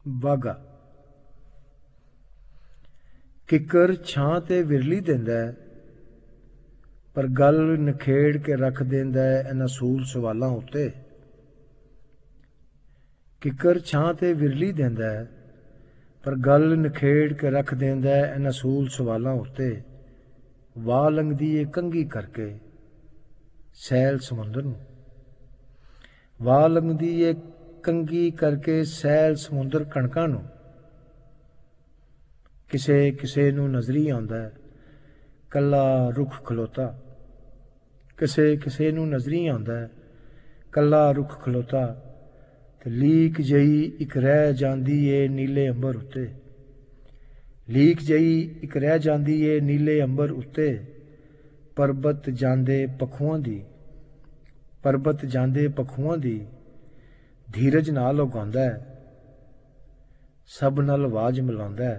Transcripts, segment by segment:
ਵਾਗਾ। ਕਿੱਕਰ ਛਾਂ ਤੇ ਵਿਰਲੀ ਦਿੰਦਾ, ਪਰ ਗੱਲ ਨਿਖੇੜ ਕੇ ਰੱਖ ਦਿੰਦਾ ਇਹਨਾਂ ਸੂਲ ਸਵਾਲਾਂ ਉੱਤੇ। ਕਿੱਕਰ ਛਾਂ ਤੇ ਵਿਰਲੀ ਦਿੰਦਾ, ਪਰ ਗੱਲ ਨਿਖੇੜ ਕੇ ਰੱਖ ਦਿੰਦਾ ਇਹਨਾਂ ਸੂਲ ਸਵਾਲਾਂ ਉੱਤੇ। ਵਾਹ ਲੰਘਦੀ ਏ ਕੰਘੀ ਕਰਕੇ ਸੈਲ ਸਮੁੰਦਰ ਨੂੰ। ਵਾਹ ਲੰਘਦੀ ਏ ਕੰਘੀ ਕਰਕੇ ਸੈਲ ਸਮੁੰਦਰ ਕਣਕਾਂ ਨੂੰ। ਕਿਸੇ ਕਿਸੇ ਨੂੰ ਨਜ਼ਰੀ ਆਉਂਦਾ ਕੱਲਾ ਰੁੱਖ ਖਲੋਤਾ। ਕਿਸੇ ਕਿਸੇ ਨੂੰ ਨਜ਼ਰੀ ਆਉਂਦਾ ਕੱਲਾ ਰੁੱਖ ਖਲੋਤਾ। ਤੇ ਲੀਕ ਜਈ ਇੱਕ ਰਹਿ ਜਾਂਦੀ ਏ ਨੀਲੇ ਅੰਬਰ ਉੱਤੇ। ਲੀਕ ਜਈ ਇੱਕ ਰਹਿ ਜਾਂਦੀ ਏ ਨੀਲੇ ਅੰਬਰ ਉੱਤੇ। ਪਰਬਤ ਜਾਂਦੇ ਪਖੂਆਂ ਦੀ, ਪਰਬਤ ਜਾਂਦੇ ਪਖੂਆਂ ਦੀ ਧੀਰਜ ਨਾਲ ਉਗਾਉਂਦਾ, ਸਭ ਨਾਲ ਆਵਾਜ਼ ਮਿਲਾਉਂਦਾ।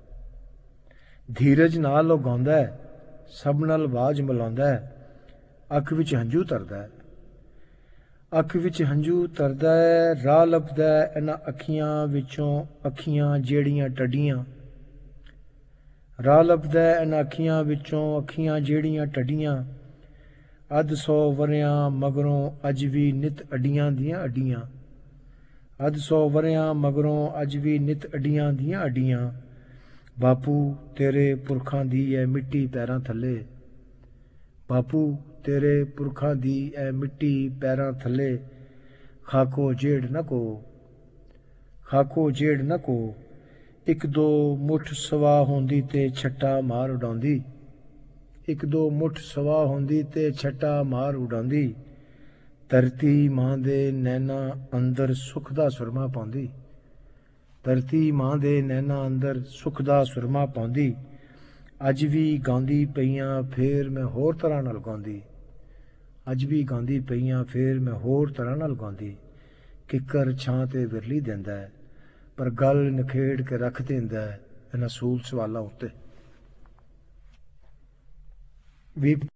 ਧੀਰਜ ਨਾਲ ਉਗਾਉਂਦਾ, ਸਭ ਨਾਲ ਆਵਾਜ਼ ਮਿਲਾਉਂਦਾ। ਅੱਖ ਵਿੱਚ ਹੰਝੂ ਧਰਦਾ, ਅੱਖ ਵਿੱਚ ਹੰਝੂ ਧਰਦਾ। ਰਾਹ ਲੱਭਦਾ ਇਹਨਾਂ ਅੱਖੀਆਂ ਵਿੱਚੋਂ, ਅੱਖੀਆਂ ਜਿਹੜੀਆਂ ਟੱਡੀਆਂ। ਰਾਹ ਲੱਭਦਾ ਇਹਨਾਂ ਅੱਖੀਆਂ ਵਿੱਚੋਂ, ਅੱਖੀਆਂ ਜਿਹੜੀਆਂ ਟੱਡੀਆਂ। ਅੱਧ 100 ਵਰ੍ਹਿਆਂ ਮਗਰੋਂ ਅੱਜ ਵੀ ਨਿੱਤ ਅੱਡੀਆਂ ਦੀਆਂ ਅੱਡੀਆਂ। ਅੱਧ 100 ਵਰ੍ਹਿਆਂ ਮਗਰੋਂ ਅੱਜ ਵੀ ਨਿੱਤ ਅੱਡੀਆਂ ਦੀਆਂ ਅੱਡੀਆਂ। ਬਾਪੂ ਤੇਰੇ ਪੁਰਖਾਂ ਦੀ ਐ ਮਿੱਟੀ ਪੈਰਾਂ ਥੱਲੇ। ਬਾਪੂ ਤੇਰੇ ਪੁਰਖਾਂ ਦੀ ਐ ਮਿੱਟੀ ਪੈਰਾਂ ਥੱਲੇ। ਖਾਕੋ ਜੇੜ ਨਾ ਕੋ, ਖਾਕੋ ਜੇੜ ਨਾ ਕੋ। ਇੱਕ ਦੋ ਮੁੱਠ ਸਵਾ ਹੁੰਦੀ ਤੇ ਛੱਟਾ ਮਾਰ ਉਡਾਉਂਦੀ। ਇੱਕ ਦੋ ਮੁੱਠ ਸਵਾ ਹੁੰਦੀ ਤੇ ਛੱਟਾ ਮਾਰ ਉਡਾਉਂਦੀ। ਧਰਤੀ ਮਾਂ ਦੇ ਨੈਣਾ ਅੰਦਰ ਸੁੱਖ ਦਾ ਸੁਰਮਾ ਪਾਉਂਦੀ। ਧਰਤੀ ਮਾਂ ਦੇ ਨੈਣਾ ਅੰਦਰ ਸੁੱਖ ਦਾ ਸੁਰਮਾ ਪਾਉਂਦੀ। ਅੱਜ ਵੀ ਗਾਉਂਦੀ ਪਈਆਂ ਫੇਰ ਮੈਂ ਹੋਰ ਤਰ੍ਹਾਂ ਨਾਲ ਗਾਉਂਦੀ। ਅੱਜ ਵੀ ਗਾਉਂਦੀ ਪਈਆਂ ਫੇਰ ਮੈਂ ਹੋਰ ਤਰ੍ਹਾਂ ਨਾਲ ਗਾਉਂਦੀ। ਕਿੱਕਰ ਛਾਂ ਤੇ ਵਿਰਲੀ ਦਿੰਦਾ, ਪਰ ਗੱਲ ਨਿਖੇੜ ਕੇ ਰੱਖ ਦਿੰਦਾ ਇਹਨਾਂ ਸੂਲ ਸਵਾਲਾਂ ਉੱਤੇ।